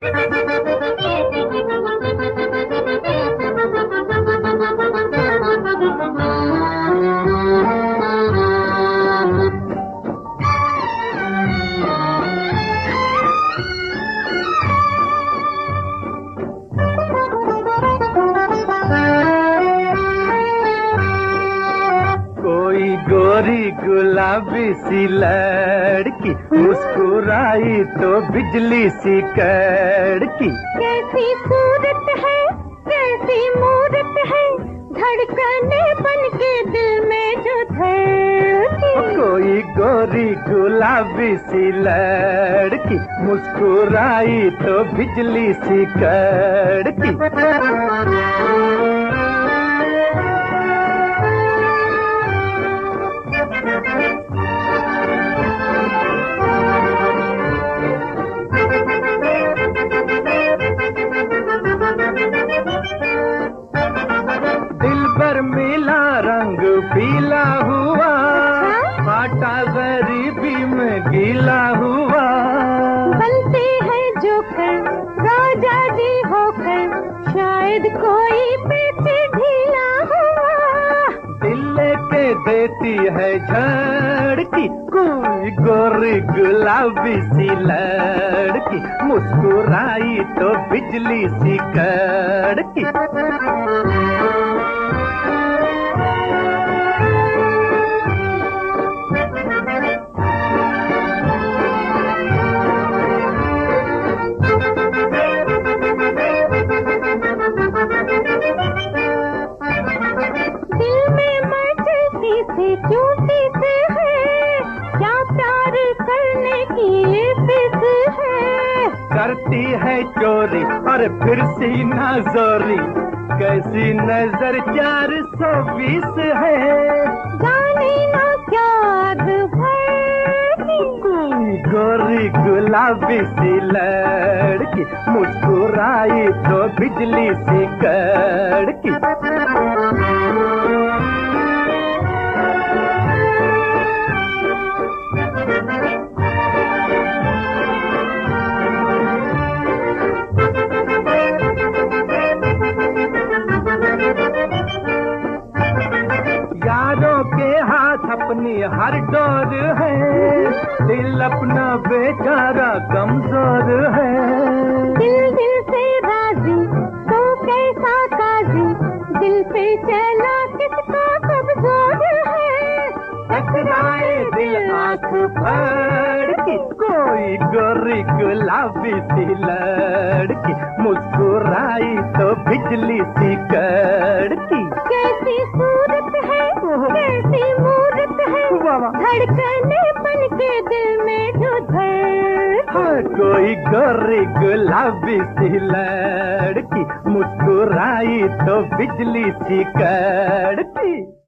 गोरी गुलाबी सी लड़की मुस्कुराई तो बिजली सी कड़की। कैसी सूरत है, कैसी मूरत है, धड़कने बन के दिल में जो धड़की। कोई गोरी गुलाबी सी लड़की मुस्कुराई तो बिजली सी कड़की। दिलबर मिला रंग पीला हुआ, फाटा गरीबी में गीला हुआ। बनते हैं जो कर राजा जी होकर, शायद कोई पीछे ढीला हुआ। दिल के देती है झड़की कोई गोरी गुलाबी सी लड़की मुस्कुराई तो बिजली सी कड़की। चूटी से है क्या प्यार करने की ये फिस है। करती है चोरी और फिर सीना जोरी, कैसी नजर 420 है। जाने ना क्या भरती कोई गोरी गुलाबी सी लड़की मुस्कुराई तो बिजली सी कड़की। यारों के हाथ अपनी हर डोर है, दिल अपना बेचारा कमजोर है। दिल दिल से राजी तो कैसा काजी, दिल पे चला किसका कमजोर है। टकराए दिल आँख फड़की कोई गोरी गुलाबी सी लड़की मुस्कुराई तो बिजली सी कड़की। कैसी सूरत है, कैसी मूरत है, धड़कने बन के दिल में जो धड़की। कोई गोरी गुलाबी सी लड़की मुस्कुराई तो बिजली सी कड़की।